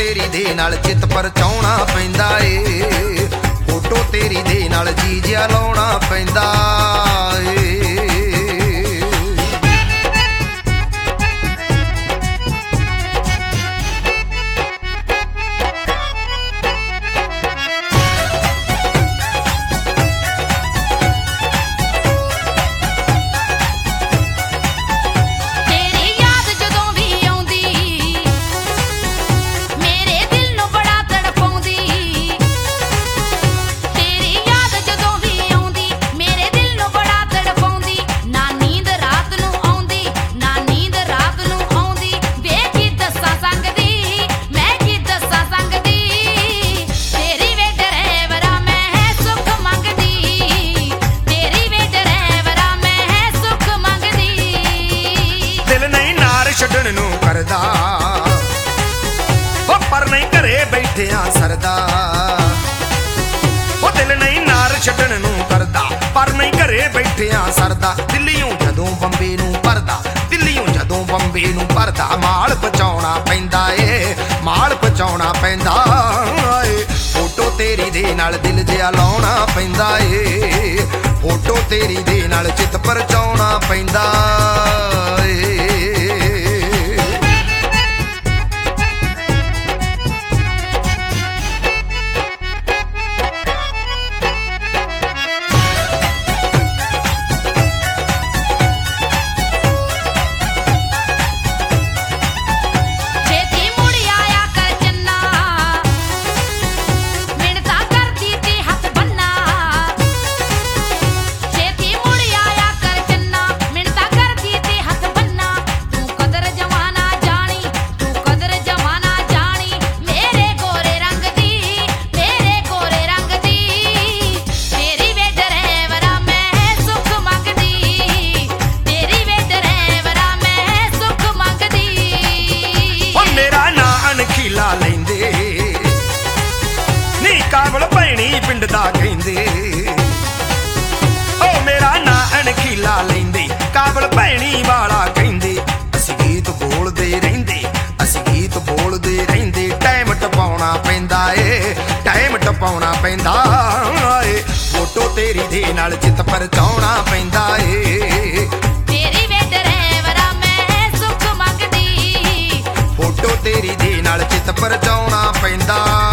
तेरी दे नाल चित परचाउणा पैंदा ए, फोटो तेरी दे नाल जी जिहा लाउणा पैंदा ए। छड्डण नूं करदा पर नहीं घरे बैठिया सरदा, दिल नहीं नार छड्डण नूं करदा पर नहीं घरे बैठिया सरदा। दिल्लीओं जदों बंबे नूं भरदा, दिल्लीओं जदों बंबे नूं भरदा, माल पहुंचाउणा पैंदा ए, माल पहुंचाउणा पैंदा ए। फोटो तेरी दे नाल दिल जिहा लाउणा पैंदा ए, फोटो तेरी दे नाल चित परचाउणा पैंदा ए। काबल भैणी पिंड दा कहिंदे ओ मेरा ना अणखीला लैंदे, काबल भैणी वाला कहिंदे। असीं गीत बोलदे रहिंदे, असीं गीत बोलदे रहिंदे, टाइम टपाउणा पैंदा ए, टाइम टपाउणा पैंदा ए। फोटो तेरी दे नाल चित परचाउणा पैंदा ए, तेरी वे ड्राइवरा मैं सुख मंगदी, फोटो तेरी दे नाल चित परचाउणा पैंदा।